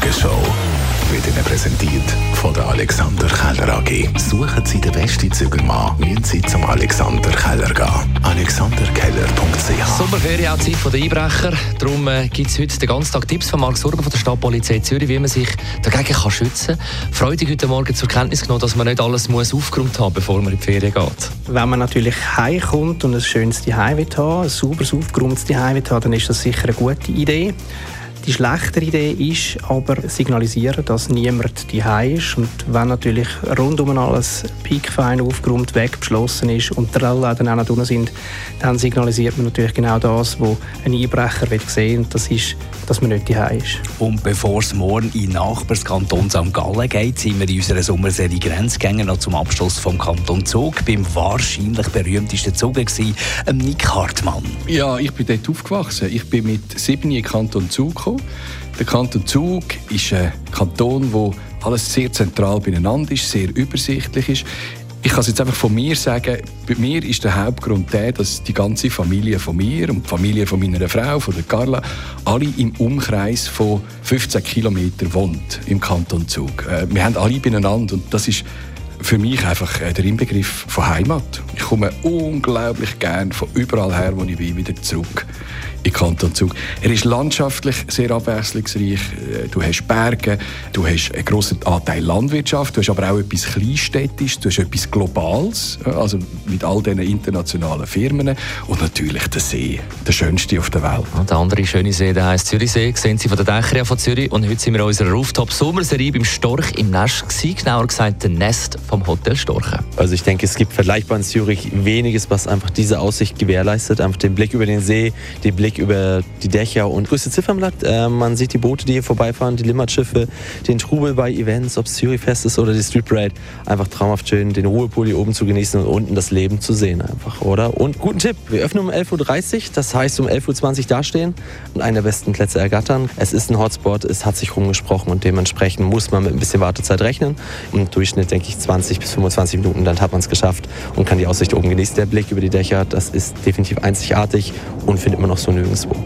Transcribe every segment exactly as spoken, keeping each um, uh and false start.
Morgenshow wird Ihnen präsentiert von der Alexander Keller A G. Suchen Sie den besten Zügelmann, müssen Sie zum Alexander Keller gehen. alexander keller punkt c h. Sommerferien, auch Zeit der Einbrecher. Darum äh, gibt es heute den ganzen Tag Tipps von Marc Surber von der Stadtpolizei Zürich, wie man sich dagegen kann schützen kann. Freudig heute Morgen zur Kenntnis genommen, dass man nicht alles muss aufgeräumt haben muss, bevor man in die Ferien geht. Wenn man natürlich heimkommt und ein schönes Zuhause will haben, ein sauberes, aufgeräumtes Zuhause will haben, dann ist das sicher eine gute Idee. Die schlechtere Idee ist aber signalisieren, dass niemand daheim ist. Und wenn natürlich rundum alles piekfein aufgeräumt, wegbeschlossen ist und die Rollläden auch noch drin sind, dann signalisiert man natürlich genau das, was ein Einbrecher sehen will. Das ist, dass man nicht daheim ist. Und bevor es morgen in den Nachbarskanton Sankt Gallen geht, sind wir in unserer Sommerserie Grenzgänger noch zum Abschluss vom Kanton Zug beim wahrscheinlich berühmtesten Zug gewesen, Nick Hartmann. Ja, ich bin dort aufgewachsen. Ich bin mit sieben in den Kanton Zug gekommen. Der Kanton Zug ist ein Kanton, wo alles sehr zentral beieinander ist, sehr übersichtlich ist. Ich kann es jetzt einfach von mir sagen, bei mir ist der Hauptgrund der, dass die ganze Familie von mir und die Familie von meiner Frau, von der Carla, alle im Umkreis von fünfzehn Kilometern wohnt im Kanton Zug. Wir haben alle beieinander und das ist für mich einfach der Inbegriff von Heimat. Ich komme unglaublich gern von überall her, wo ich bin, wieder zurück in den Kanton Zug. Er ist landschaftlich sehr abwechslungsreich. Du hast Berge, du hast einen grossen Anteil Landwirtschaft, du hast aber auch etwas Kleinstädtisches, du hast etwas Globales, also mit all diesen internationalen Firmen und natürlich der See, der schönste auf der Welt. Und der andere schöne See, der heisst Zürichsee, sehen Sie von der Dächer von Zürich. Und heute sind wir in unserer Rooftop-Sommerserie beim Storch im Nest gewesen, genauer gesagt der Nest vom Hotel Storche. Also ich denke, es gibt vergleichbar in Zürich weniges, was einfach diese Aussicht gewährleistet, einfach den Blick über den See, den Blick über die Dächer und größte Ziffernblatt. Äh, man sieht die Boote, die hier vorbeifahren, die Limmatschiffe, den Trubel bei Events, ob es Zürichfest ist oder die Street Parade. Einfach traumhaft schön, den Ruhepool hier oben zu genießen und unten das Leben zu sehen einfach, oder? Und guten Tipp, wir öffnen um elf Uhr dreißig, das heißt um elf Uhr zwanzig dastehen und einen der besten Plätze ergattern. Es ist ein Hotspot, es hat sich rumgesprochen und dementsprechend muss man mit ein bisschen Wartezeit rechnen. Im Durchschnitt denke ich zwanzig bis fünfundzwanzig Minuten, dann hat man es geschafft und kann die Aussicht oben genießen. Der Blick über die Dächer, das ist definitiv einzigartig und findet man noch so nirgendwo.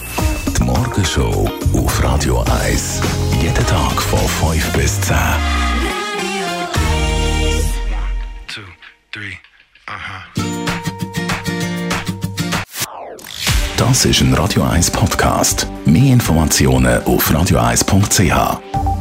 Die Morgenshow auf Radio eins. Jeden Tag von fünf bis zehn. Two, three, aha. Das ist ein Radio eins Podcast. Mehr Informationen auf radio eins punkt c h.